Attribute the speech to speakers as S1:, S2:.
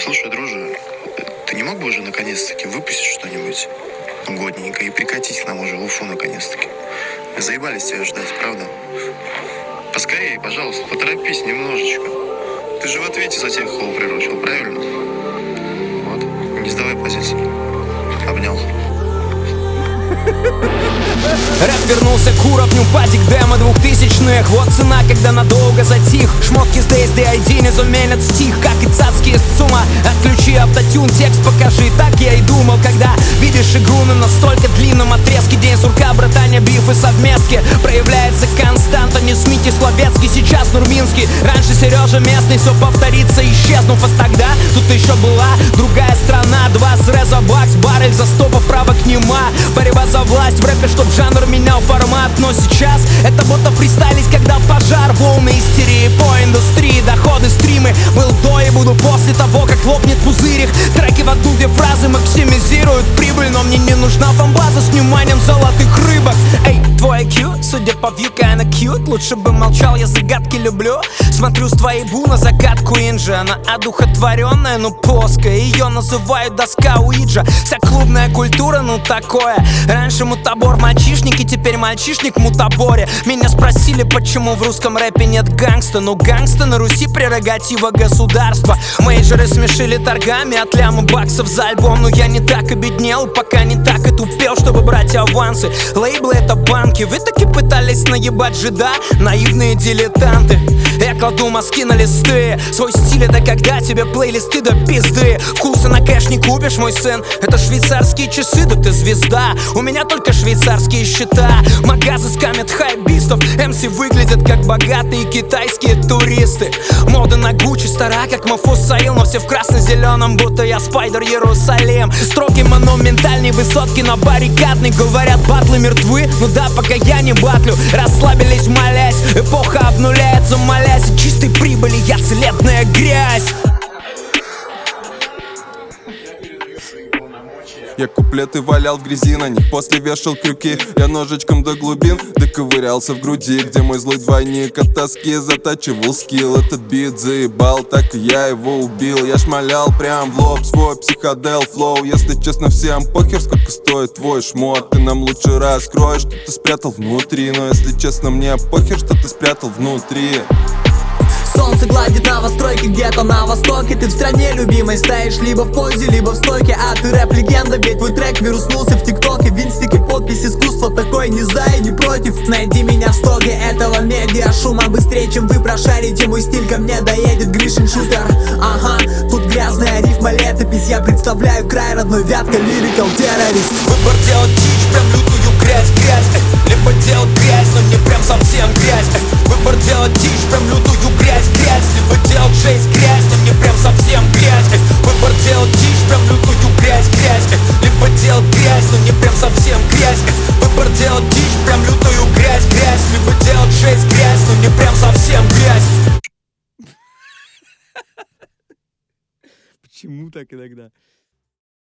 S1: Слушай, друже, ты не мог бы уже наконец-таки выпустить что-нибудь годненькое и прикатить к нам уже в Уфу наконец-таки? Мы заебались тебя ждать, правда? Поскорее, пожалуйста, поторопись немножечко. Ты же в ответе за тех, кого приручил, правильно? Вот, не сдавай позиции. Обнял.
S2: Рэп вернулся к уровню падик демо 2000-х. Вот цена, когда надолго затих. Шмотки с DSD-ID не заменят стих, как и цацкие с ЦУМа. Отключи автотюн, текст покажи. Так я и думал, когда видишь игру на настолько длинном отрезке. День сурка, братания, бифы, совместки. Проявляется константа, не Смити, Слобецкий, сейчас Нурминский. Раньше Сережа местный, все повторится, исчезнув. А тогда тут еще была другая страна. 2 среза, бакс, баррель за 100 поправок нема. Борьба за власть в рэпе, чтоб жанр менял формат. Но сейчас это будто фристайлить, когда пожар. Волны истерии по индустрии, доходы, стримы. Был до и буду после того, как лопнет пузырь их. Треки в одну, две фразы максимизируют прибыль. Но мне не нужна фанбаза с вниманием золотых рыбок. Эй, твой IQ, судя по view, kinda cute. Лучше бы молчал, я загадки люблю. Смотрю с твоей бу на закатку инжа. Она одухотворенная, но плоская. Ее называют доска Уиджа. Вся клубная культура, ну такое. Раньше мутабор мальчишники, теперь мальчишник в мутаборе. Меня спросили, почему в русском рэпе нет гангста. Ну гангста на Руси прерогатива государства. Мейджоры смешили торгами от ляма баксов за альбом. Но я не так обеднел, пока не так и тупел, чтобы брать авансы. Лейблы это банки, вы таки пытались наебать жида. Наивные дилетанты. Я кладу мазки на листы. Свой стиль это когда тебе плейлисты до пизды. Вкуса на кэш не купишь, мой сын. Это швейцарские часы, да ты звезда. У меня только швейцарские счета. Магазы скамят хайбистов. МС выглядят как богатые китайские туристы. Мода на Гуччи стара, как Мафусаил. Но все в красно-зеленом, будто я Спайдер Иерусалим. Строки монументальные, высотки на баррикадной. Говорят, батлы мертвы, ну да, пока я не батлю. Расслабились, молясь, эпоха обнуляется, молясь. И чистой прибыли я целебная грязь.
S3: Я куплеты валял в грязи, на них после вешал крюки. Я ножичком до глубин доковырялся в груди, где мой злой двойник от тоски затачивал скилл. Этот бит заебал, так и я его убил. Я шмалял прям в лоб свой психодел флоу. Если честно, всем похер, сколько стоит твой шмот. Ты нам лучше раскроешь, что ты спрятал внутри. Но если честно, мне похер, что ты спрятал внутри.
S4: Солнце гладит новостройки где-то на востоке. Ты в стране любимой стоишь либо в позе, либо в стойке. А ты рэп-легенда, ведь твой трек вируснулся в ТикТоке. Винстики, подпись, искусство такой не за и не против. Найди меня в стоге этого медиа шума. Быстрее, чем вы прошарите мой стиль, ко мне доедет Гришин шутер. Ага, тут грязная рифма, летопись. Я представляю край родной, вятка, лирикал террорист.
S2: Выбор делать дичь, прям лютую грязь, либо делать грязь, но не прям совсем грязь. Выбор делать дичь, прям лютую грязь, либо делать жесть, грязь, но не прям совсем грязь. Выбор делать дичь, прям лютую грязь, либо делать грязь, но не прям совсем грязь. Выбор делать дичь, прям лютую грязь, либо делать жесть, грязь, но не прям совсем грязь.
S5: Почему так иногда?